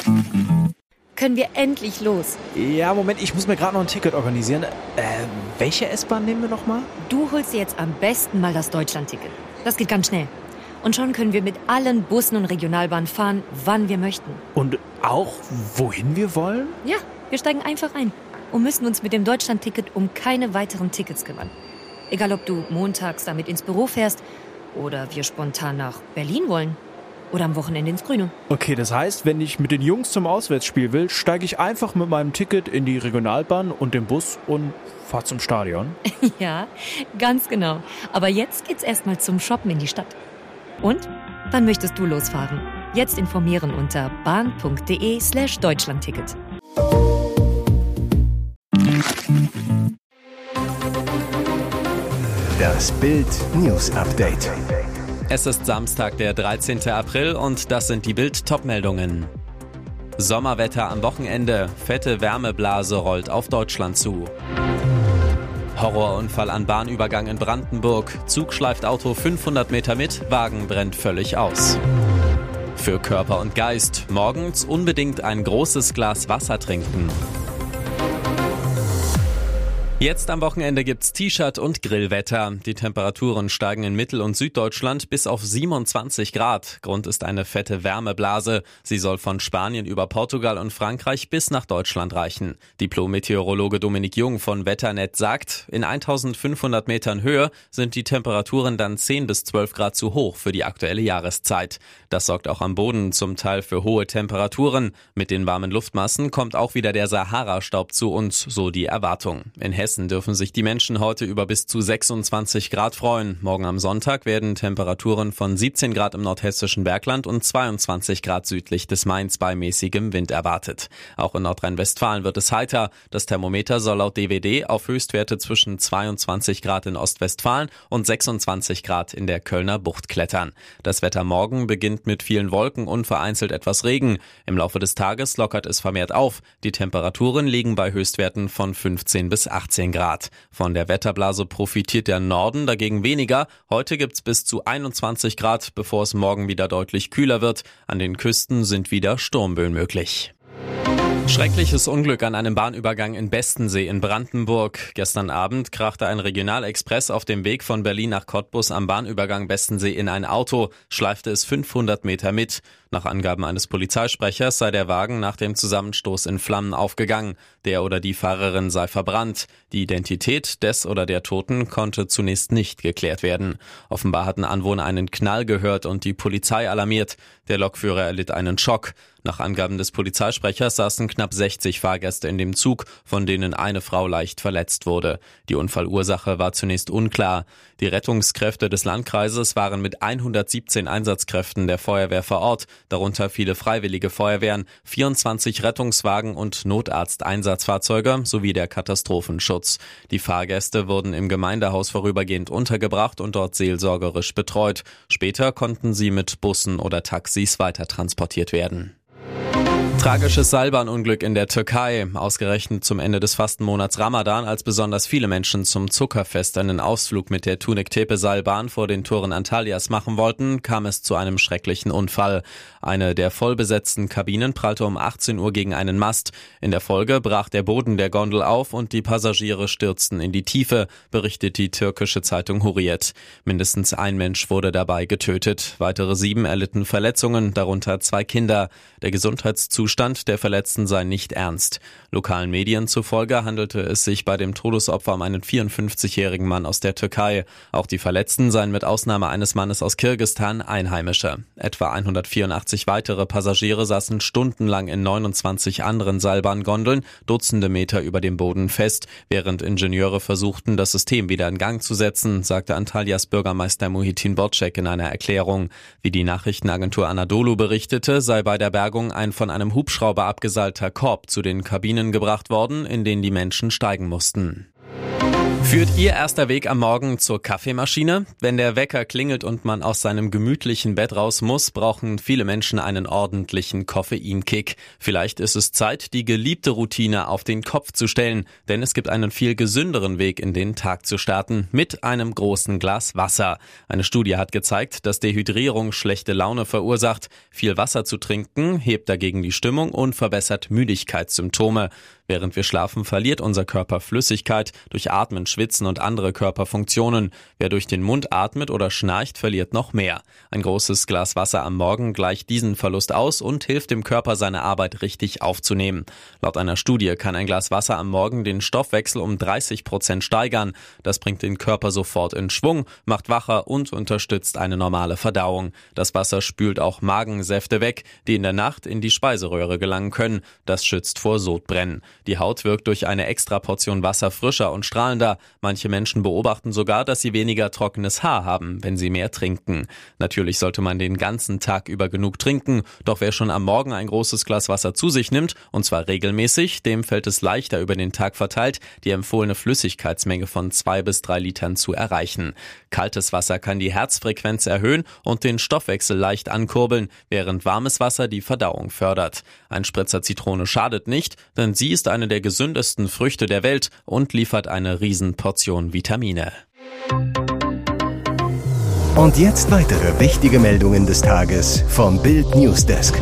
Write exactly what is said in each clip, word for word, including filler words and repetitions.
Können wir endlich los? Ja, Moment, ich muss mir gerade noch ein Ticket organisieren. Äh, welche S-Bahn nehmen wir nochmal? Du holst dir jetzt am besten mal das Deutschland-Ticket. Das geht ganz schnell. Und schon können wir mit allen Bussen und Regionalbahnen fahren, wann wir möchten. Und auch, wohin wir wollen? Ja, wir steigen einfach ein und müssen uns mit dem Deutschland-Ticket um keine weiteren Tickets kümmern. Egal, ob du montags damit ins Büro fährst oder wir spontan nach Berlin wollen. Oder am Wochenende ins Grüne. Okay, das heißt, wenn ich mit den Jungs zum Auswärtsspiel will, steige ich einfach mit meinem Ticket in die Regionalbahn und den Bus und fahre zum Stadion. Ja, ganz genau. Aber jetzt geht's erstmal zum Shoppen in die Stadt. Und? Wann möchtest du losfahren? Jetzt informieren unter bahn.de slash Deutschlandticket. Das Bild News Update. Es ist Samstag, der dreizehnten April und das sind die Bild-Top-Meldungen. Sommerwetter am Wochenende, fette Wärmeblase rollt auf Deutschland zu. Horrorunfall an Bahnübergang in Brandenburg, Zug schleift Auto fünfhundert Meter mit, Wagen brennt völlig aus. Für Körper und Geist, morgens unbedingt ein großes Glas Wasser trinken. Jetzt am Wochenende gibt's T-Shirt- und Grillwetter. Die Temperaturen steigen in Mittel- und Süddeutschland bis auf siebenundzwanzig Grad. Grund ist eine fette Wärmeblase. Sie soll von Spanien über Portugal und Frankreich bis nach Deutschland reichen. Diplom-Meteorologe Dominik Jung von Wetternet sagt, in eintausendfünfhundert Metern Höhe sind die Temperaturen dann zehn bis zwölf Grad zu hoch für die aktuelle Jahreszeit. Das sorgt auch am Boden zum Teil für hohe Temperaturen. Mit den warmen Luftmassen kommt auch wieder der Sahara-Staub zu uns, so die Erwartung. In Hessen dürfen sich die Menschen heute über bis zu sechsundzwanzig Grad freuen. Morgen am Sonntag werden Temperaturen von siebzehn Grad im nordhessischen Bergland und zweiundzwanzig Grad südlich des Mains bei mäßigem Wind erwartet. Auch in Nordrhein-Westfalen wird es heiter. Das Thermometer soll laut D W D auf Höchstwerte zwischen zweiundzwanzig Grad in Ostwestfalen und sechsundzwanzig Grad in der Kölner Bucht klettern. Das Wetter morgen beginnt mit vielen Wolken und vereinzelt etwas Regen. Im Laufe des Tages lockert es vermehrt auf. Die Temperaturen liegen bei Höchstwerten von fünfzehn bis achtzehn Grad. Von der Wetterblase profitiert der Norden dagegen weniger. Heute gibt's bis zu einundzwanzig Grad, bevor es morgen wieder deutlich kühler wird. An den Küsten sind wieder Sturmböen möglich. Schreckliches Unglück an einem Bahnübergang in Bestensee in Brandenburg. Gestern Abend krachte ein Regionalexpress auf dem Weg von Berlin nach Cottbus am Bahnübergang Bestensee in ein Auto, schleifte es fünfhundert Meter mit. Nach Angaben eines Polizeisprechers sei der Wagen nach dem Zusammenstoß in Flammen aufgegangen. Der oder die Fahrerin sei verbrannt. Die Identität des oder der Toten konnte zunächst nicht geklärt werden. Offenbar hatten Anwohner einen Knall gehört und die Polizei alarmiert. Der Lokführer erlitt einen Schock. Nach Angaben des Polizeisprechers saßen knapp sechzig Fahrgäste in dem Zug, von denen eine Frau leicht verletzt wurde. Die Unfallursache war zunächst unklar. Die Rettungskräfte des Landkreises waren mit hundertsiebzehn Einsatzkräften der Feuerwehr vor Ort, darunter viele freiwillige Feuerwehren, vierundzwanzig Rettungswagen und Notarzteinsatzfahrzeuge sowie der Katastrophenschutz. Die Fahrgäste wurden im Gemeindehaus vorübergehend untergebracht und dort seelsorgerisch betreut. Später konnten sie mit Bussen oder Taxis weitertransportiert werden. Tragisches Seilbahnunglück in der Türkei. Ausgerechnet zum Ende des Fastenmonats Ramadan, als besonders viele Menschen zum Zuckerfest einen Ausflug mit der Tunik-Tepe-Seilbahn vor den Toren Antalyas machen wollten, kam es zu einem schrecklichen Unfall. Eine der vollbesetzten Kabinen prallte um achtzehn Uhr gegen einen Mast. In der Folge brach der Boden der Gondel auf und die Passagiere stürzten in die Tiefe, berichtet die türkische Zeitung Hurriyet. Mindestens ein Mensch wurde dabei getötet. Weitere sieben erlitten Verletzungen, darunter zwei Kinder. Der Gesundheitszustand der Verletzten sei nicht ernst. Lokalen Medien zufolge handelte es sich bei dem Todesopfer um einen vierundfünfzigjährigen Mann aus der Türkei. Auch die Verletzten seien mit Ausnahme eines Mannes aus Kirgisistan Einheimische. Etwa hundertvierundachtzig weitere Passagiere saßen stundenlang in neunundzwanzig anderen Seilbahngondeln, Dutzende Meter über dem Boden fest, während Ingenieure versuchten, das System wieder in Gang zu setzen, sagte Antalyas Bürgermeister Muhitin Bocek in einer Erklärung. Wie die Nachrichtenagentur Anadolu berichtete, sei bei der Bergung ein von einem Hubschrauber abgeseilter Korb zu den Kabinen gebracht worden, in den die Menschen steigen mussten. Führt Ihr erster Weg am Morgen zur Kaffeemaschine? Wenn der Wecker klingelt und man aus seinem gemütlichen Bett raus muss, brauchen viele Menschen einen ordentlichen Koffeinkick. Vielleicht ist es Zeit, die geliebte Routine auf den Kopf zu stellen, denn es gibt einen viel gesünderen Weg, in den Tag zu starten, mit einem großen Glas Wasser. Eine Studie hat gezeigt, dass Dehydrierung schlechte Laune verursacht. Viel Wasser zu trinken hebt dagegen die Stimmung und verbessert Müdigkeitssymptome. Während wir schlafen, verliert unser Körper Flüssigkeit durch Atmen, Schwitzen und andere Körperfunktionen. Wer durch den Mund atmet oder schnarcht, verliert noch mehr. Ein großes Glas Wasser am Morgen gleicht diesen Verlust aus und hilft dem Körper, seine Arbeit richtig aufzunehmen. Laut einer Studie kann ein Glas Wasser am Morgen den Stoffwechsel um dreißig Prozent steigern. Das bringt den Körper sofort in Schwung, macht wacher und unterstützt eine normale Verdauung. Das Wasser spült auch Magensäfte weg, die in der Nacht in die Speiseröhre gelangen können. Das schützt vor Sodbrennen. Die Haut wirkt durch eine extra Portion Wasser frischer und strahlender. Manche Menschen beobachten sogar, dass sie weniger trockenes Haar haben, wenn sie mehr trinken. Natürlich sollte man den ganzen Tag über genug trinken, doch wer schon am Morgen ein großes Glas Wasser zu sich nimmt, und zwar regelmäßig, dem fällt es leichter über den Tag verteilt, die empfohlene Flüssigkeitsmenge von zwei bis drei Litern zu erreichen. Kaltes Wasser kann die Herzfrequenz erhöhen und den Stoffwechsel leicht ankurbeln, während warmes Wasser die Verdauung fördert. Ein Spritzer Zitrone schadet nicht, denn sie ist eine der gesündesten Früchte der Welt und liefert eine Riesenportion Vitamine. Und jetzt weitere wichtige Meldungen des Tages vom Bild Newsdesk.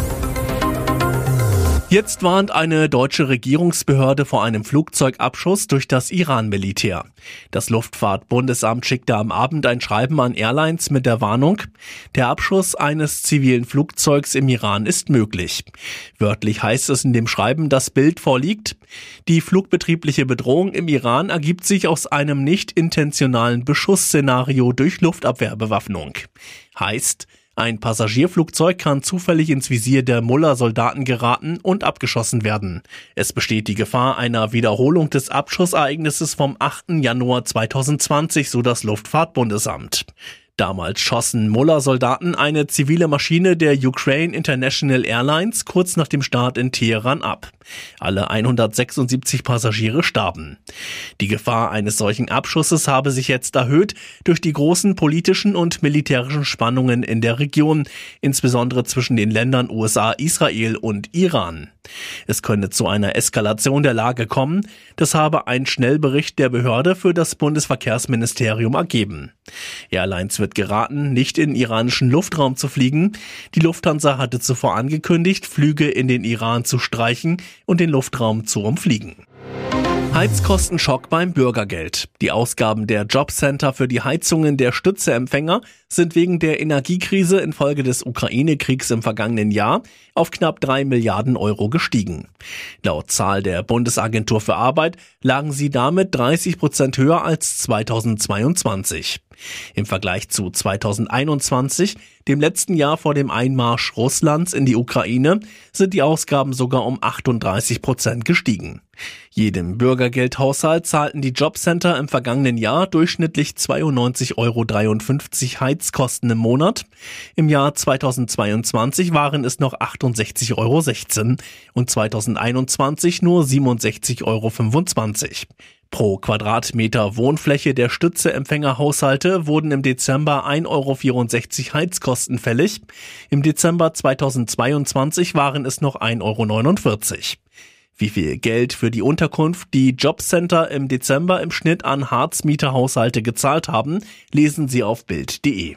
Jetzt warnt eine deutsche Regierungsbehörde vor einem Flugzeugabschuss durch das Iran-Militär. Das Luftfahrtbundesamt schickte am Abend ein Schreiben an Airlines mit der Warnung: Der Abschuss eines zivilen Flugzeugs im Iran ist möglich. Wörtlich heißt es in dem Schreiben, das Bild vorliegt: Die flugbetriebliche Bedrohung im Iran ergibt sich aus einem nicht intentionalen Beschussszenario durch Luftabwehrbewaffnung. Heißt, ein Passagierflugzeug kann zufällig ins Visier der Mullah-Soldaten geraten und abgeschossen werden. Es besteht die Gefahr einer Wiederholung des Abschussereignisses vom achten Januar zweitausendzwanzig, so das Luftfahrtbundesamt. Damals schossen Mullah-Soldaten eine zivile Maschine der Ukraine International Airlines kurz nach dem Start in Teheran ab. Alle hundertsechsundsiebzig Passagiere starben. Die Gefahr eines solchen Abschusses habe sich jetzt erhöht durch die großen politischen und militärischen Spannungen in der Region, insbesondere zwischen den Ländern U S A, Israel und Iran. Es könne zu einer Eskalation der Lage kommen, das habe ein Schnellbericht der Behörde für das Bundesverkehrsministerium ergeben. Airlines wird geraten, nicht in iranischen Luftraum zu fliegen. Die Lufthansa hatte zuvor angekündigt, Flüge in den Iran zu streichen und den Luftraum zu umfliegen. Heizkostenschock beim Bürgergeld. Die Ausgaben der Jobcenter für die Heizungen der Stützeempfänger sind wegen der Energiekrise infolge des Ukraine-Kriegs im vergangenen Jahr auf knapp drei Milliarden Euro gestiegen. Laut Zahl der Bundesagentur für Arbeit lagen sie damit dreißig Prozent höher als zweitausendzweiundzwanzig. Im Vergleich zu zweitausendeinundzwanzig, dem letzten Jahr vor dem Einmarsch Russlands in die Ukraine, sind die Ausgaben sogar um achtunddreißig Prozent gestiegen. Jedem Bürgergeldhaushalt zahlten die Jobcenter im vergangenen Jahr durchschnittlich zweiundneunzig Euro dreiundfünfzig Heizkosten im Monat. Im Jahr zweitausendzweiundzwanzig waren es noch achtundsechzig Euro sechzehn und zweitausendeinundzwanzig nur siebenundsechzig Euro fünfundzwanzig. Pro Quadratmeter Wohnfläche der Stützeempfängerhaushalte wurden im Dezember ein Euro vierundsechzig Heizkosten fällig. Im Dezember zweitausendzweiundzwanzig waren es noch ein Euro neunundvierzig. Wie viel Geld für die Unterkunft die Jobcenter im Dezember im Schnitt an Hartz-Mieterhaushalte gezahlt haben, lesen Sie auf bild punkt de.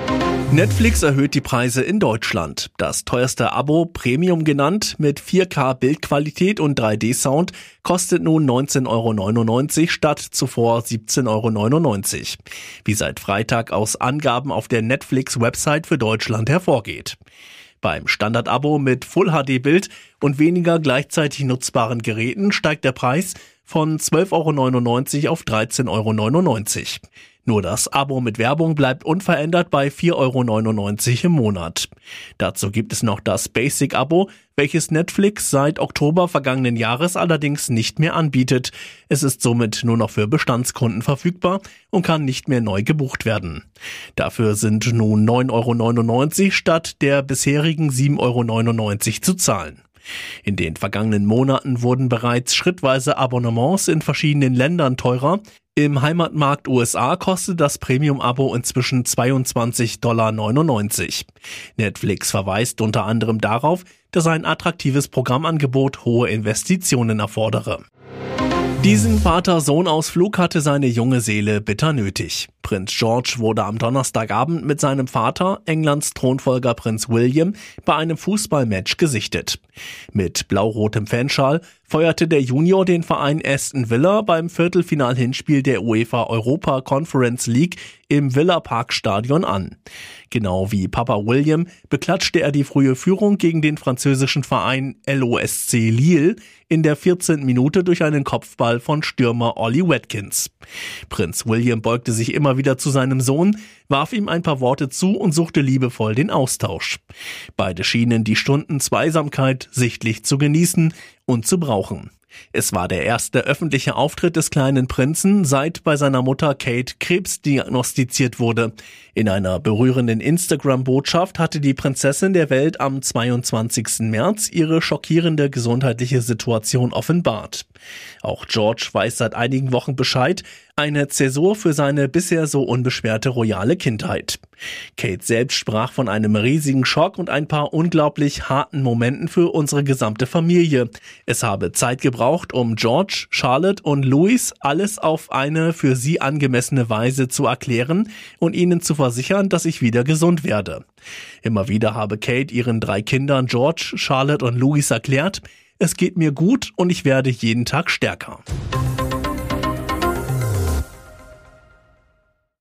Netflix erhöht die Preise in Deutschland. Das teuerste Abo, Premium genannt, mit vier K Bildqualität und drei D Sound, kostet nun neunzehn Euro neunundneunzig statt zuvor siebzehn Euro neunundneunzig. Wie seit Freitag aus Angaben auf der Netflix-Website für Deutschland hervorgeht. Beim Standard-Abo mit Full-H D-Bild und weniger gleichzeitig nutzbaren Geräten steigt der Preis von zwölf Euro neunundneunzig auf dreizehn Euro neunundneunzig. Nur das Abo mit Werbung bleibt unverändert bei vier Euro neunundneunzig im Monat. Dazu gibt es noch das Basic-Abo, welches Netflix seit Oktober vergangenen Jahres allerdings nicht mehr anbietet. Es ist somit nur noch für Bestandskunden verfügbar und kann nicht mehr neu gebucht werden. Dafür sind nun neun Euro neunundneunzig statt der bisherigen sieben Euro neunundneunzig zu zahlen. In den vergangenen Monaten wurden bereits schrittweise Abonnements in verschiedenen Ländern teurer. Im Heimatmarkt U S A kostet das Premium-Abo inzwischen zweiundzwanzig Komma neunundneunzig Dollar. Netflix verweist unter anderem darauf, dass ein attraktives Programmangebot hohe Investitionen erfordere. Diesen Vater-Sohn-Ausflug hatte seine junge Seele bitter nötig. Prinz George wurde am Donnerstagabend mit seinem Vater, Englands Thronfolger Prinz William, bei einem Fußballmatch gesichtet. Mit blau-rotem Fanschal feuerte der Junior den Verein Aston Villa beim Viertelfinal-Hinspiel der UEFA Europa Conference League im Villa Park Stadion an. Genau wie Papa William beklatschte er die frühe Führung gegen den französischen Verein L O S C Lille in der vierzehnten Minute durch einen Kopfball von Stürmer Ollie Watkins. Prinz William beugte sich immer wieder zu seinem Sohn, warf ihm ein paar Worte zu und suchte liebevoll den Austausch. Beide schienen die Stunden Zweisamkeit sichtlich zu genießen und zu brauchen. Es war der erste öffentliche Auftritt des kleinen Prinzen, seit bei seiner Mutter Kate Krebs diagnostiziert wurde. In einer berührenden Instagram-Botschaft hatte die Prinzessin der Welt am zweiundzwanzigsten März ihre schockierende gesundheitliche Situation offenbart. Auch George weiß seit einigen Wochen Bescheid, eine Zäsur für seine bisher so unbeschwerte royale Kindheit. Kate selbst sprach von einem riesigen Schock und ein paar unglaublich harten Momenten für unsere gesamte Familie. Es habe Zeit gebraucht, um George, Charlotte und Louis alles auf eine für sie angemessene Weise zu erklären und ihnen zu versichern, dass ich wieder gesund werde. Immer wieder habe Kate ihren drei Kindern George, Charlotte und Louis erklärt, es geht mir gut und ich werde jeden Tag stärker.